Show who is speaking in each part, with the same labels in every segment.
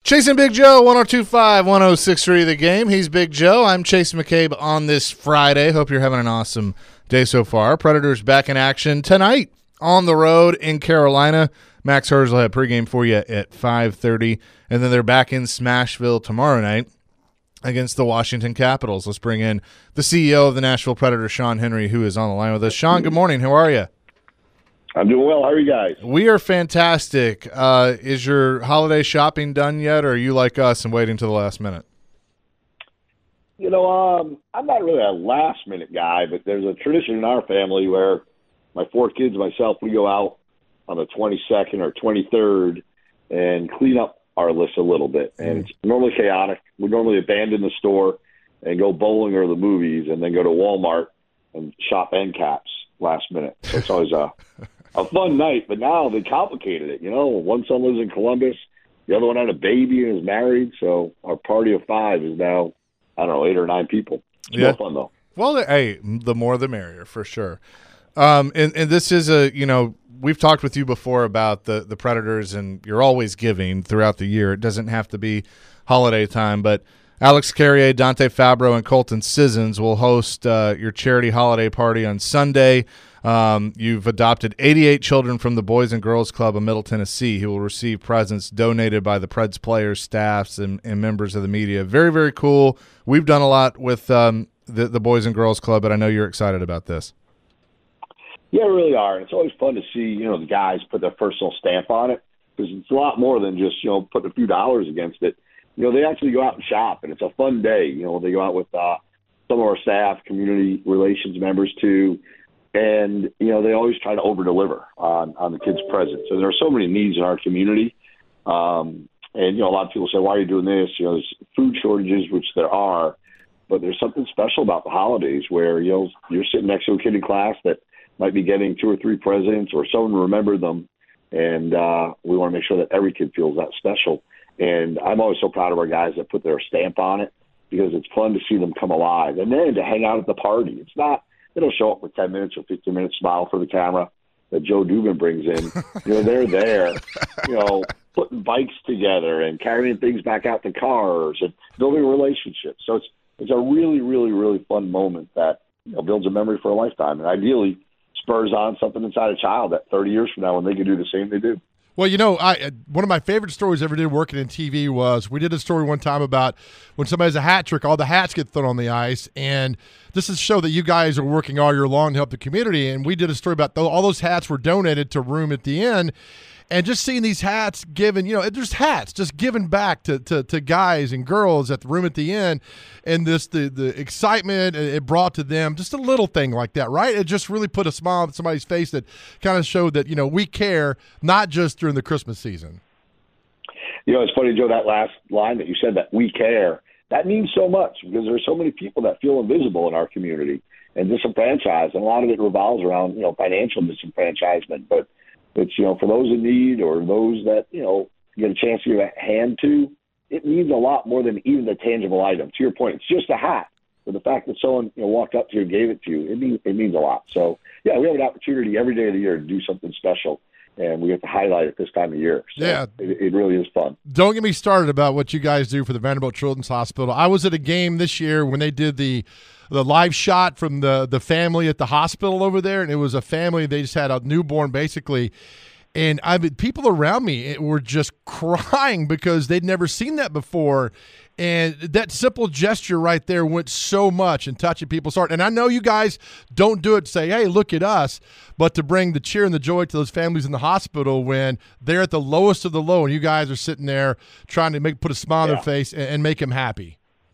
Speaker 1: Chasing Big Joe, 102.5, 106.3 The Game. He's Big Joe. I'm Chase McCabe on this Friday. Hope you're having an awesome day so far. Predators back in action tonight on the road in Carolina. Max Hers will have pregame for you at 5:30, and then they're back in Smashville tomorrow night against the Washington Capitals. Let's bring in the CEO of the Nashville Predators, Sean Henry, who is on the line with us. Sean, good morning. How are you?
Speaker 2: I'm doing well. How are you guys?
Speaker 1: We are fantastic. Is your holiday shopping done yet, or are you like us and waiting to the last minute?
Speaker 2: You know, I'm not really a last-minute guy, but there's a tradition in our family where my four kids and myself, we go out on the 22nd or 23rd and clean up our list a little bit. And it's normally chaotic. We normally abandon the store and go bowling or the movies and then go to Walmart and shop end caps last minute. So it's always a fun night, but now they complicated it. You know, one son lives in Columbus, the other one had a baby and is married, so our party of five is now, I don't know, 8 or 9 people. It's more fun, though.
Speaker 1: Well, hey, the more the merrier, for sure. And this is we've talked with you before about the Predators, and you're always giving throughout the year. It doesn't have to be holiday time, but Alex Carrier, Dante Fabro, and Colton Sissons will host your charity holiday party on Sunday. You've adopted 88 children from the Boys and Girls Club of Middle Tennessee who will receive presents donated by the Preds players, staffs, and members of the media. Very, very cool. We've done a lot with the Boys and Girls Club, but I know you're excited about this.
Speaker 2: Yeah, we really are. It's always fun to see, the guys put their personal stamp on it, because it's a lot more than just, putting a few dollars against it. They actually go out and shop, and it's a fun day. They go out with some of our staff, community relations members too, and, they always try to over-deliver on the kids' presents. So there are so many needs in our community. And, a lot of people say, why are you doing this? There's food shortages, which there are, but there's something special about the holidays where, you're sitting next to a kid in class that might be getting 2 or 3 presents or someone remembered them. And we want to make sure that every kid feels that special. And I'm always so proud of our guys that put their stamp on it, because it's fun to see them come alive. And then to hang out at the party. It's not, they don't show up for 10 minutes or 15 minutes, smile for the camera that Joe Dubin brings in. They're there, putting bikes together and carrying things back out to cars and building relationships. So it's a really, really, really fun moment that builds a memory for a lifetime, and ideally spurs on something inside a child that 30 years from now when they can do the same they do.
Speaker 3: Well, one of my favorite stories I ever did working in TV was we did a story one time about when somebody has a hat trick, all the hats get thrown on the ice. And this is to show that you guys are working all year long to help the community. And we did a story about all those hats were donated to Room at the Inn. And just seeing these hats given, there's hats just given back to guys and girls at the Room at the Inn, and the excitement it brought to them, just a little thing like that, right? It just really put a smile on somebody's face that kind of showed that, we care, not just during the Christmas season.
Speaker 2: It's funny, Joe, that last line that you said, that we care, that means so much, because there's so many people that feel invisible in our community and disenfranchised, and a lot of it revolves around, financial disenfranchisement, but it's, for those in need or those that, get a chance to give a hand to, it means a lot more than even the tangible item. To your point, it's just a hat. But the fact that someone, walked up to you and gave it to you, it means a lot. So, yeah, we have an opportunity every day of the year to do something special, and we have to highlight it this time of year. So
Speaker 3: yeah.
Speaker 2: It really is fun.
Speaker 3: Don't get me started about what you guys do for the Vanderbilt Children's Hospital. I was at a game this year when they did the live shot from the family at the hospital over there, and it was a family, they just had a newborn basically, and people around me were just crying because they'd never seen that before, and that simple gesture right there went so much in touching people's heart. And I know you guys don't do it to say, hey, look at us, but to bring the cheer and the joy to those families in the hospital when they're at the lowest of the low, and you guys are sitting there trying to put a smile on their face and make them happy.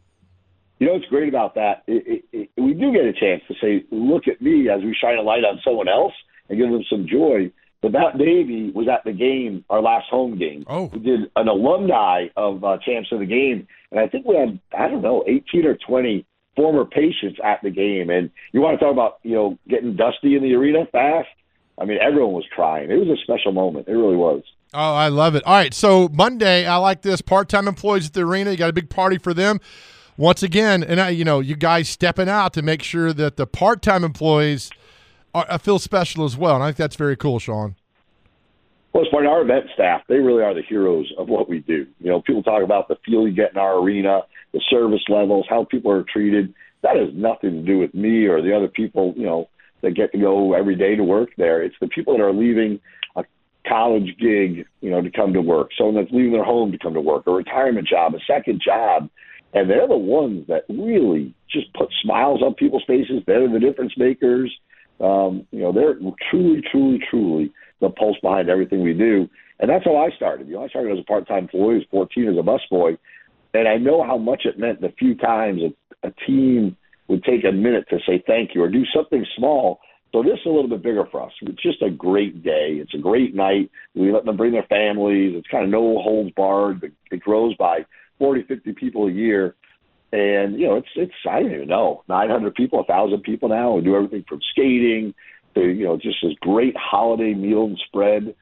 Speaker 2: What's great about that, we do get a chance to say, look at me, as we shine a light on someone else and give them some joy. But that baby was at the game, our last home game.
Speaker 3: Oh.
Speaker 2: We did an alumni of Champs of the Game, and I think we had, 18 or 20 former patients at the game. And you want to talk about, getting dusty in the arena fast? Everyone was crying. It was a special moment. It really was.
Speaker 3: Oh, I love it. All right, so Monday, I like this. Part-time employees at the arena, you got a big party for them. Once again, and you guys stepping out to make sure that the part-time employees feel special as well, and I think that's very cool, Sean.
Speaker 2: Well, it's funny, our event staff, they really are the heroes of what we do. You know, people talk about the feel you get in our arena, the service levels, how people are treated. That has nothing to do with me or the other people, you know, that get to go every day to work there. It's the people that are leaving a college gig, you know, to come to work, someone that's leaving their home to come to work, a retirement job, a second job. And they're the ones that really just put smiles on people's faces. They're the difference makers. You know, they're truly, truly, truly the pulse behind everything we do. And that's how I started. You know, I started as a part-time employee, I was 14 as a busboy. And I know how much it meant the few times a team would take a minute to say thank you or do something small. So this is a little bit bigger for us. It's just a great day. It's a great night. We let them bring their families. It's kind of no holds barred. It grows by 40, 50 people a year. And, you know, it's I don't even know, 900 people, 1,000 people now. We do everything from skating to, you know, just this great holiday meal and spread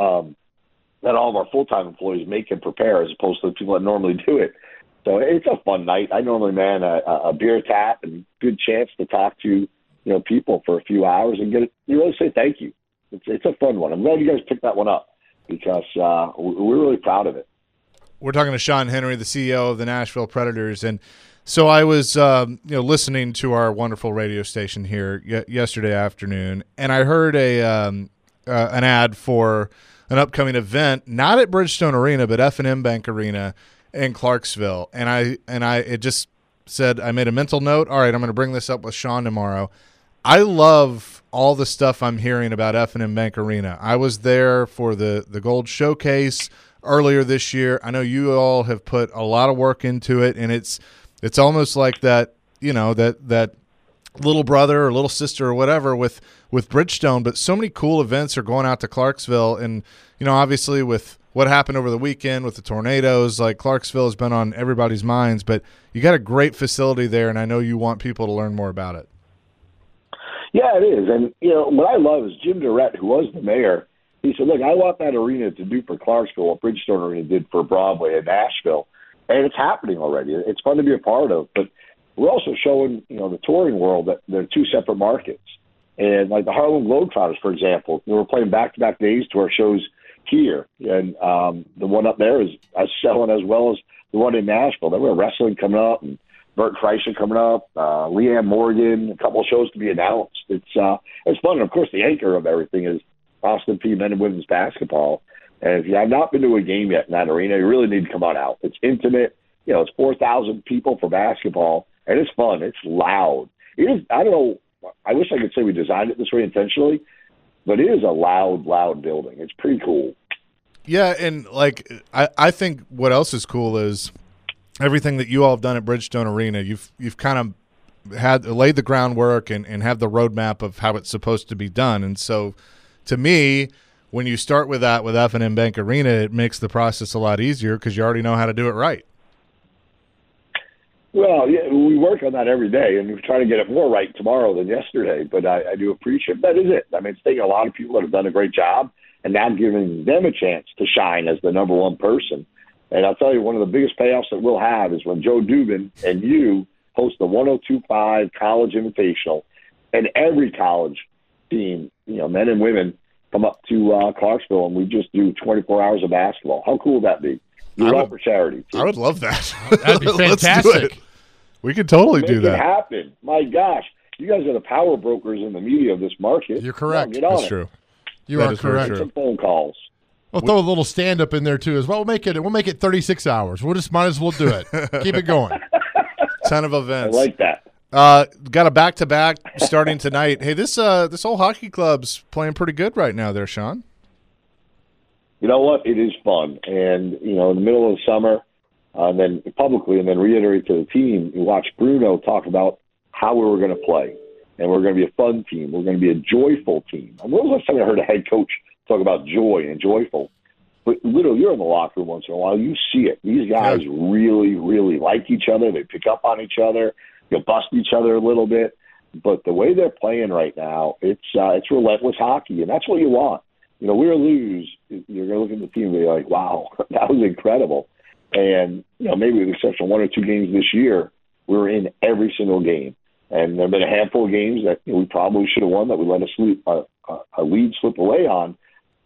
Speaker 2: that all of our full-time employees make and prepare as opposed to the people that normally do it. So it's a fun night. I normally man a beer tap and good chance to talk to, you know, people for a few hours and you really say thank you. It's a fun one. I'm glad you guys picked that one up because we're really proud of it.
Speaker 1: We're talking to Sean Henry, the CEO of the Nashville Predators, and so I was, listening to our wonderful radio station here yesterday afternoon, and I heard an ad for an upcoming event, not at Bridgestone Arena, but F&M Bank Arena in Clarksville, and it just said I made a mental note. All right, I'm going to bring this up with Sean tomorrow. I love all the stuff I'm hearing about F&M Bank Arena. I was there for the Gold Showcase earlier this year. I know you all have put a lot of work into it, and it's almost like that, you know, that little brother or little sister or whatever with Bridgestone. But so many cool events are going out to Clarksville, and you know, obviously with what happened over the weekend with the tornadoes, like Clarksville has been on everybody's minds. But you got a great facility there, and I know you want people to learn more about it.
Speaker 2: Yeah, it is. And you know what I love is Jim Durrett, who was the mayor. He said, look, I want that arena to do for Clarksville what Bridgestone Arena did for Broadway in Nashville. And it's happening already. It's fun to be a part of. But we're also showing, you know, the touring world that they're two separate markets. And like the Harlem Globetrotters, for example, we're playing back-to-back days to our shows here. And the one up there is selling as well as the one in Nashville. Then we have wrestling coming up and Bert Kreischer coming up, Leanne Morgan, a couple of shows to be announced. It's fun. And, of course, the anchor of everything is Austin Peay men and women's basketball. And if you have not been to a game yet in that arena, you really need to come on out. It's intimate. You know, it's 4,000 people for basketball, and it's fun. It's loud. It is. I don't know. I wish I could say we designed it this way intentionally, but it is a loud, loud building. It's pretty cool.
Speaker 1: Yeah, and like I think what else is cool is everything that you all have done at Bridgestone Arena. You've kind of laid the groundwork and have the roadmap of how it's supposed to be done, and so. To me, when you start with that with F&M Bank Arena, it makes the process a lot easier because you already know how to do it right.
Speaker 2: Well, yeah, we work on that every day, and we try to get it more right tomorrow than yesterday. But I do appreciate that. Is it? I mean, it's taking a lot of people that have done a great job, and now giving them a chance to shine as the number one person. And I'll tell you, one of the biggest payoffs that we'll have is when Joe Dubin and you host the 102.5 College Invitational, and every college team, you know, men and women, come up to Clarksville, and we just do 24 hours of basketball. How cool would that be? Do it for charity, too.
Speaker 1: I would love that.
Speaker 3: That'd be fantastic.
Speaker 1: We could totally do that.
Speaker 2: Make it happen. My gosh. You guys are the power brokers in the media of this market.
Speaker 3: You're correct.
Speaker 2: Get on
Speaker 1: That's
Speaker 2: it.
Speaker 1: true.
Speaker 3: You are correct.
Speaker 2: Make some phone calls.
Speaker 3: We'll throw a little stand-up in there, too, as well. We'll make it 36 hours. We'll just might as well do it. Keep it going.
Speaker 1: Ton of
Speaker 2: I
Speaker 1: events.
Speaker 2: like that.
Speaker 1: Got a back-to-back starting tonight. Hey, this whole hockey club's playing pretty good right now there, Sean.
Speaker 2: You know what? It is fun. And, you know, in the middle of the summer, and then publicly, and then reiterate to the team, you watch Bruno talk about how we were going to play. And we're going to be a fun team. We're going to be a joyful team. And when was the last time I heard a head coach talk about joy and joyful? But literally, you're in the locker room once in a while. You see it. These guys really, really like each other. They pick up on each other. You'll bust each other a little bit. But the way they're playing right now, it's relentless hockey, and that's what you want. You know, win or lose, you're going to look at the team and be like, wow, that was incredible. And, you know, maybe with the exception of one or two games this year, we were in every single game. And there have been a handful of games that we probably should have won that we let a lead slip away on.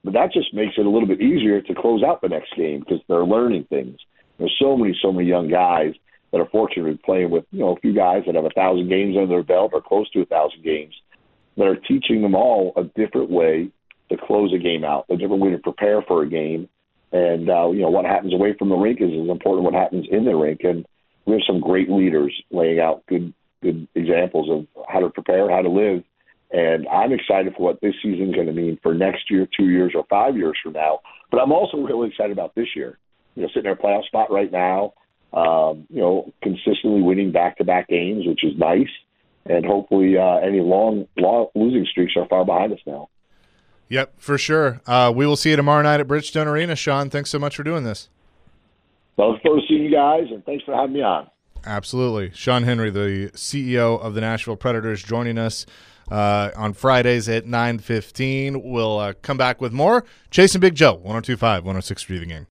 Speaker 2: but that just makes it a little bit easier to close out the next game because they're learning things. There's so many young guys that are fortunate to be playing with, a few guys that have 1,000 games under their belt or close to 1,000 games that are teaching them all a different way to close a game out, a different way to prepare for a game. And, what happens away from the rink is as important what happens in the rink. And we have some great leaders laying out good examples of how to prepare, how to live. And I'm excited for what this season is going to mean for next year, 2 years, or 5 years from now. But I'm also really excited about this year. Sitting in a playoff spot right now, consistently winning back-to-back games, which is nice. And hopefully any long losing streaks are far behind us now.
Speaker 1: Yep, for sure. We will see you tomorrow night at Bridgestone Arena. Sean, thanks so much for doing this.
Speaker 2: Well, I look forward to seeing you guys, and thanks for having me on.
Speaker 1: Absolutely. Sean Henry, the CEO of the Nashville Predators, joining us on Fridays at 9:15. We'll come back with more. Chasing Big Joe, 102.5, 106.3 The Game.